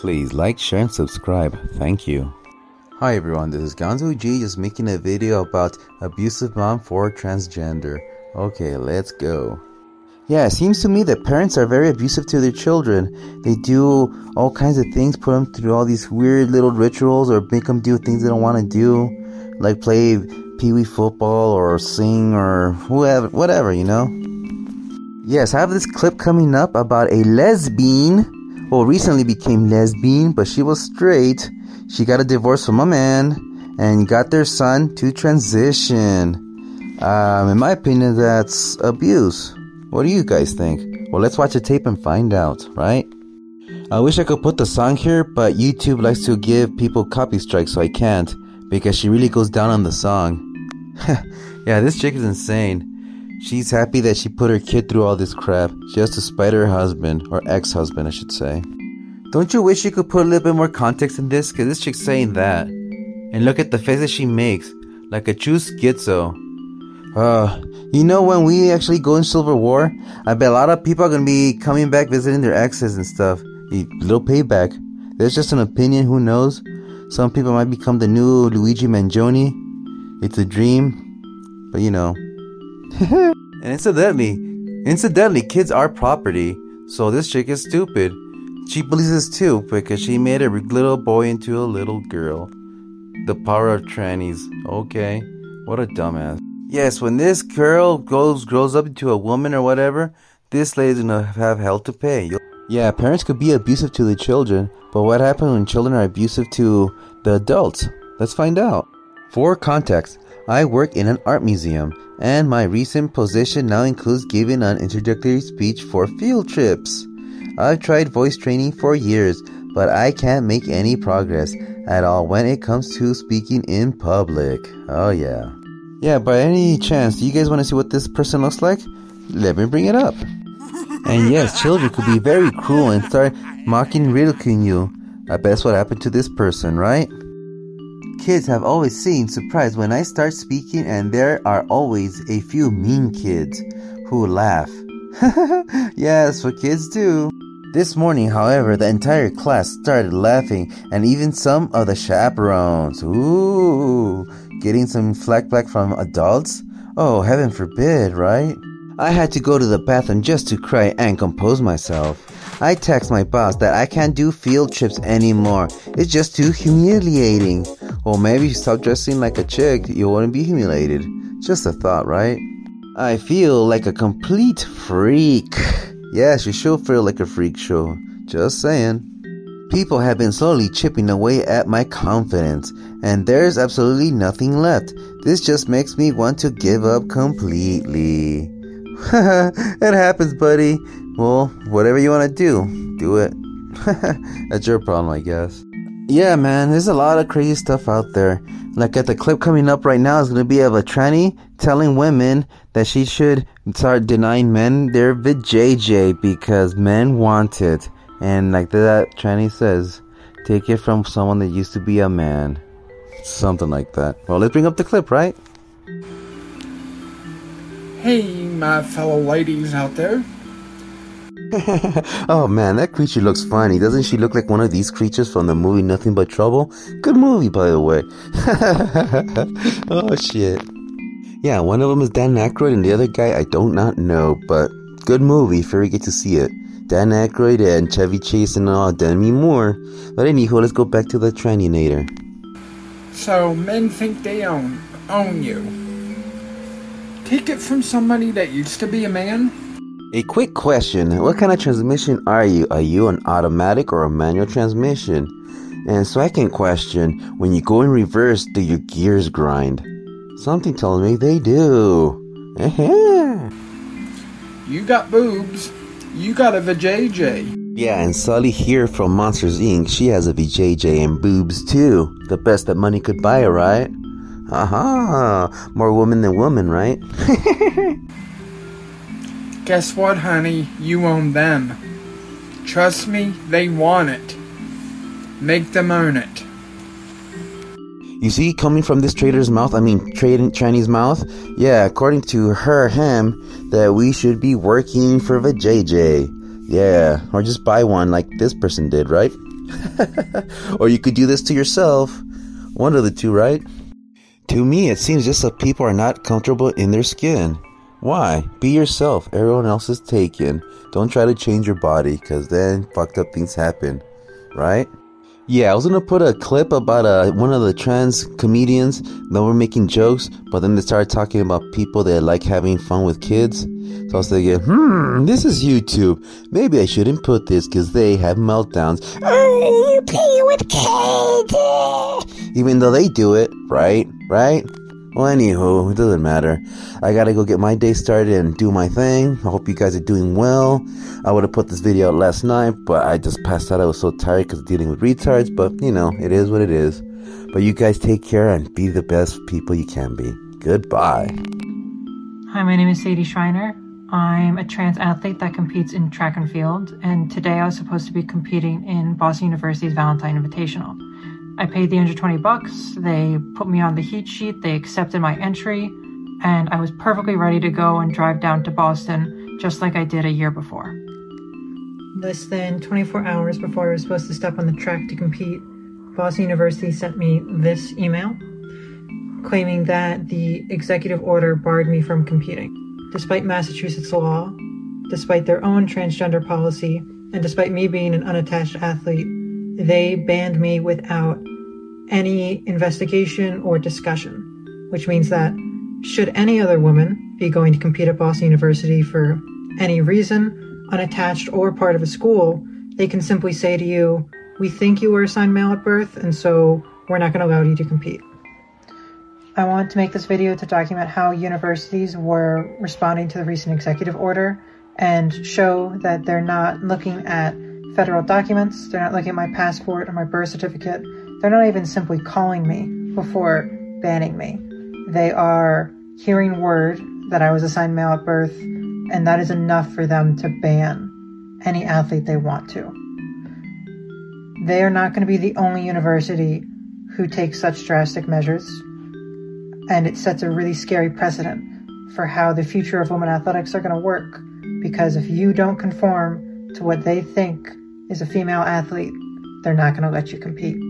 Please like, share, and subscribe. Thank you. Hi everyone, this is Gonzo G just making a video about abusive mom for transgender. Okay, let's go. Yeah, it seems to me that parents are very abusive to their children. They do all kinds of things, put them through all these weird little rituals, or make them do things they don't want to do, like play pee-wee football or sing or whatever, you know? Yes, I have this clip coming up about a lesbian, well, recently became lesbian, but she was straight. She got a divorce from a man and got their son to transition. In my opinion, that's abuse. What do you guys think? Well, let's watch the tape and find out, right? I wish I could put the song here, but YouTube likes to give people copy strikes, so I can't, because she really goes down on the song. Yeah, this chick is insane. She's happy that she put her kid through all this crap just to spite her husband, or ex-husband, I should say. Don't you wish you could put a little bit more context in this? Because this chick's saying that. And look at the face that she makes, like a true schizo. You know, when we actually go in Civil War, I bet a lot of people are going to be coming back visiting their exes and stuff. A little payback. There's just an opinion, who knows? Some people might become the new Luigi Mangione. It's a dream, but you know. And incidentally, kids are property. So this chick is stupid. She believes this too, because she made a little boy into a little girl. The power of trannies. Okay, what a dumbass. Yes, when this girl grows up into a woman or whatever, this lady's gonna have hell to pay. Yeah, parents could be abusive to the children, but what happens when children are abusive to the adults? Let's find out. For context, I work in an art museum, and my recent position now includes giving an introductory speech for field trips. I've tried voice training for years, but I can't make any progress at all when it comes to speaking in public. Oh yeah. Yeah, by any chance, do you guys want to see what this person looks like? Let me bring it up. And yes, children could be very cruel and start mocking and ridiculing you. I bet that's what happened to this person, right? Kids have always seemed surprised when I start speaking, and there are always a few mean kids who laugh. Yeah, that's what kids do. This morning, however, the entire class started laughing, and even some of the chaperones. Ooh, getting some flack from adults? Oh, heaven forbid, right? I had to go to the bathroom just to cry and compose myself. I text my boss that I can't do field trips anymore. It's just too humiliating. Well, maybe if you stop dressing like a chick, you wouldn't be humiliated. Just a thought, right? I feel like a complete freak. Yes, you should feel like a freak show. Just saying. People have been slowly chipping away at my confidence, and there's absolutely nothing left. This just makes me want to give up completely. It happens, buddy. Well, whatever you want to do it. That's your problem, I guess. Yeah, man, there's a lot of crazy stuff out there. Like at the clip coming up right now is going to be of a tranny telling women that she should start denying men their vajayjay because men want it. And like that tranny says, take it from someone that used to be a man. Something like that. Well, let's bring up the clip, right? Hey, my fellow ladies out there. Oh man, that creature looks funny. Doesn't she look like one of these creatures from the movie Nothing But Trouble? Good movie, by the way. Oh shit. Yeah, one of them is Dan Aykroyd and the other guy I do not know, but good movie if you ever get to see it. Dan Aykroyd and Chevy Chase and Demi Moore. But anyhow, let's go back to the Traninator. So men think they own you. Take it from somebody that used to be a man? A quick question. What kind of transmission are you? Are you an automatic or a manual transmission? And second question. When you go in reverse, do your gears grind? Something tells me they do. You got boobs. You got a vajayjay. Yeah, and Sully here from Monsters Inc. She has a vajayjay and boobs too. The best that money could buy, right? Aha! More woman than woman, right? Guess what, honey? You own them. Trust me, they want it. Make them earn it. You see, coming from this trader's mouth, Chinese mouth, yeah, according to him, that we should be working for vajayjay. Yeah, or just buy one like this person did, right? Or you could do this to yourself. One of the two, right? To me, it seems just that people are not comfortable in their skin. Why? Be yourself. Everyone else is taken. Don't try to change your body, because then fucked up things happen. Right? Yeah, I was gonna put a clip about one of the trans comedians that were making jokes, but then they started talking about people that like having fun with kids. So I was thinking, this is YouTube. Maybe I shouldn't put this because they have meltdowns. Oh, you play with kids. Even though they do it, right? Right? Well, anywho, it doesn't matter. I gotta go get my day started and do my thing. I hope you guys are doing well. I would have put this video out last night, but I just passed out. I was so tired because of dealing with retards, but you know, it is what it is. But you guys take care and be the best people you can be. Goodbye. Hi, my name is Sadie Schreiner. I'm a trans athlete that competes in track and field, and today I was supposed to be competing in Boston University's Valentine Invitational. I paid the $120. They put me on the heat sheet. They accepted my entry, and I was perfectly ready to go and drive down to Boston just like I did a year before. Less than 24 hours before I was supposed to step on the track to compete, Boston University sent me this email claiming that the executive order barred me from competing. Despite Massachusetts law, despite their own transgender policy, and despite me being an unattached athlete, they banned me without any investigation or discussion, which means that should any other woman be going to compete at Boston University for any reason, unattached or part of a school, they can simply say to you, we think you were assigned male at birth, and so we're not going to allow you to compete. I wanted to make this video to document how universities were responding to the recent executive order and show that they're not looking at federal documents, they're not looking at my passport or my birth certificate, they're not even simply calling me before banning me. They are hearing word that I was assigned male at birth, and that is enough for them to ban any athlete they want to. They are not going to be the only university who takes such drastic measures, and it sets a really scary precedent for how the future of women athletics are going to work, because if you don't conform to what they think is a female athlete, they're not going to let you compete.